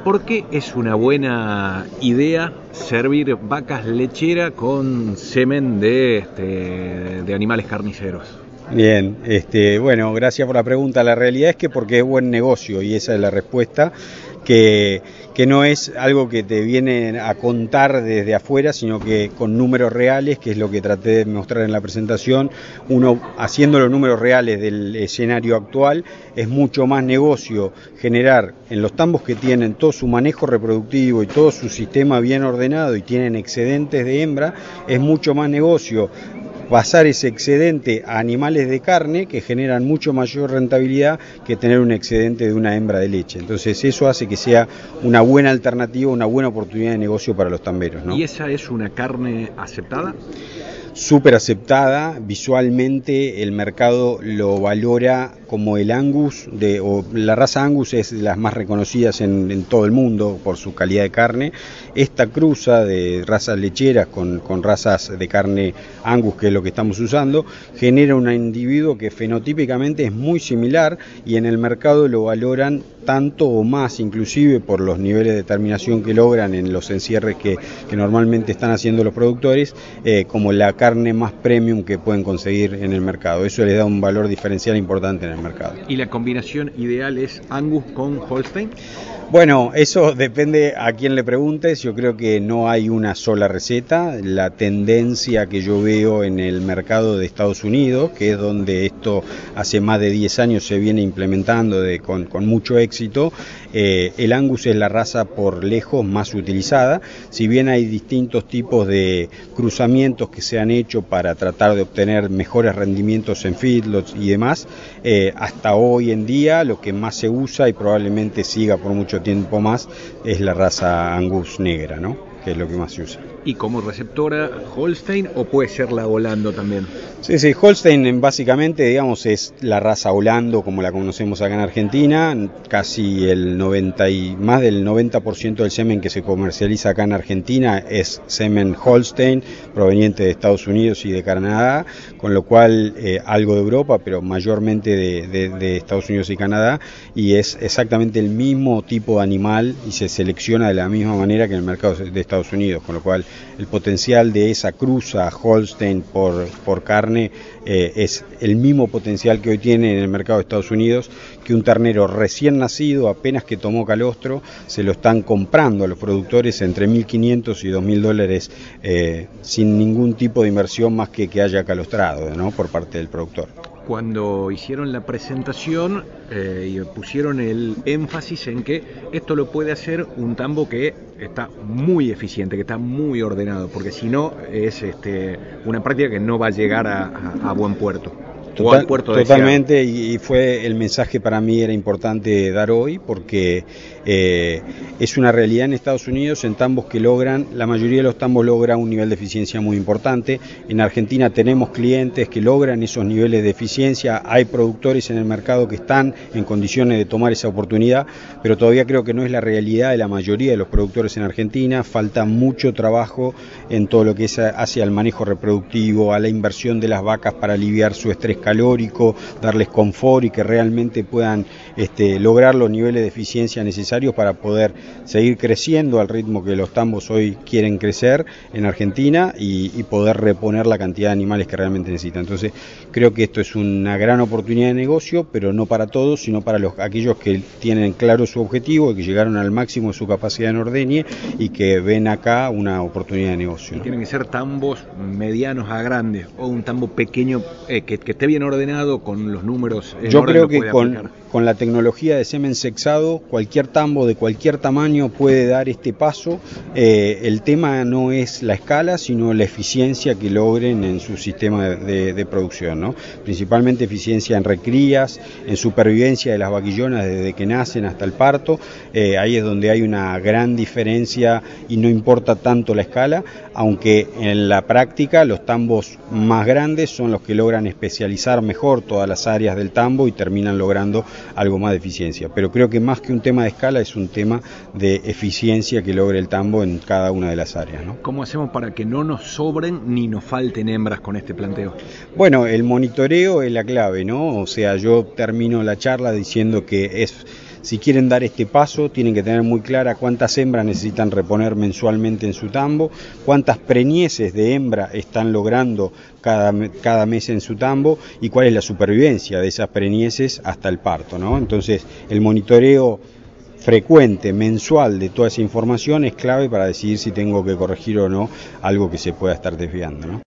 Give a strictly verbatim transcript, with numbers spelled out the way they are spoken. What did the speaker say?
¿Por qué es una buena idea servir vacas lecheras con semen de, este, de animales carniceros? Bien, este, bueno, gracias por la pregunta. La realidad es que porque es buen negocio, y esa es la respuesta, que, que no es algo que te viene a contar desde afuera, sino que con números reales, que es lo que traté de mostrar en la presentación. Uno, haciendo los números reales del escenario actual, es mucho más negocio generar en los tambos que tienen todo su manejo reproductivo y todo su sistema bien ordenado y tienen excedentes de hembra, es mucho más negocio pasar ese excedente a animales de carne que generan mucho mayor rentabilidad que tener un excedente de una hembra de leche. Entonces eso hace que sea una buena alternativa, una buena oportunidad de negocio para los tamberos, ¿no? ¿Y esa es una carne aceptada? Súper aceptada, visualmente el mercado lo valora como el Angus, de, o la raza Angus es de las más reconocidas en, en todo el mundo por su calidad de carne. Esta cruza de razas lecheras con, con razas de carne Angus, que es lo que estamos usando, genera un individuo que fenotípicamente es muy similar y en el mercado lo valoran tanto o más, inclusive por los niveles de terminación que logran en los encierres que, que normalmente están haciendo los productores, eh, como la carne más premium que pueden conseguir en el mercado. Eso les da un valor diferencial importante en el mercado. ¿Y la combinación ideal es Angus con Holstein? Bueno, eso depende a quién le preguntes. Yo creo que no hay una sola receta. La tendencia que yo veo en el mercado de Estados Unidos, que es donde esto hace más de diez años se viene implementando de, con, con mucho éxito, eh, el Angus es la raza por lejos más utilizada. Si bien hay distintos tipos de cruzamientos que se han hecho para tratar de obtener mejores rendimientos en feedlots y demás, eh, hasta hoy en día lo que más se usa y probablemente siga por mucho tiempo más es la raza Angus negra, ¿no? Que es lo que más se usa. ¿Y como receptora Holstein o puede ser la Holando también? Sí, sí, Holstein básicamente, digamos, es la raza Holando como la conocemos acá en Argentina. Casi el noventa y más del noventa por ciento del semen que se comercializa acá en Argentina es semen Holstein proveniente de Estados Unidos y de Canadá, con lo cual eh, algo de Europa, pero mayormente de, de, de Estados Unidos y Canadá, y es exactamente el mismo tipo de animal y se selecciona de la misma manera que en el mercado de Estados Unidos, con lo cual el potencial de esa cruza Holstein por, por carne eh, es el mismo potencial que hoy tiene en el mercado de Estados Unidos, que un ternero recién nacido, apenas que tomó calostro, se lo están comprando a los productores entre mil quinientos y dos mil dólares eh, sin ningún tipo de inversión más que que haya calostrado, ¿no? Por parte del productor. Cuando hicieron la presentación eh, y pusieron el énfasis en que esto lo puede hacer un tambo que está muy eficiente, que está muy ordenado, porque si no es este, una práctica que no va a llegar a, a, a buen puerto. Total, totalmente, y, y fue el mensaje para mí era importante dar hoy, porque eh, es una realidad en Estados Unidos, en tambos que logran, la mayoría de los tambos logra un nivel de eficiencia muy importante. En Argentina tenemos clientes que logran esos niveles de eficiencia, hay productores en el mercado que están en condiciones de tomar esa oportunidad, pero todavía creo que no es la realidad de la mayoría de los productores en Argentina. Falta mucho trabajo en todo lo que es hacia el manejo reproductivo, a la inversión de las vacas para aliviar su estrés calórico, darles confort y que realmente puedan este, lograr los niveles de eficiencia necesarios para poder seguir creciendo al ritmo que los tambos hoy quieren crecer en Argentina y, y poder reponer la cantidad de animales que realmente necesitan. Entonces creo que esto es una gran oportunidad de negocio, pero no para todos, sino para los, aquellos que tienen claro su objetivo y que llegaron al máximo de su capacidad en ordeñe y que ven acá una oportunidad de negocio, ¿no? Tienen que ser tambos medianos a grandes o un tambo pequeño eh, que, que esté bien ordenado con los números en Yo orden, creo que con, aplicar. con la tecnología de semen sexado, cualquier tambo de cualquier tamaño puede dar este paso. Eh, el tema no es la escala, sino la eficiencia que logren en su sistema de, de producción, ¿no? Principalmente eficiencia en recrías, en supervivencia de las vaquillonas desde que nacen hasta el parto. Eh, ahí es donde hay una gran diferencia y no importa tanto la escala, aunque en la práctica los tambos más grandes son los que logran especializar mejor todas las áreas del tambo y terminan logrando algo más de eficiencia. Pero creo que más que un tema de escala es un tema de eficiencia que logre el tambo en cada una de las áreas, ¿no? ¿Cómo hacemos para que no nos sobren ni nos falten hembras con este planteo? Bueno, el monitoreo es la clave, ¿no? O sea, yo termino la charla diciendo que es Si quieren dar este paso, tienen que tener muy clara cuántas hembras necesitan reponer mensualmente en su tambo, cuántas preñeces de hembra están logrando cada, cada mes en su tambo y cuál es la supervivencia de esas preñeces hasta el parto, ¿no? Entonces, el monitoreo frecuente, mensual de toda esa información es clave para decidir si tengo que corregir o no algo que se pueda estar desviando, ¿no?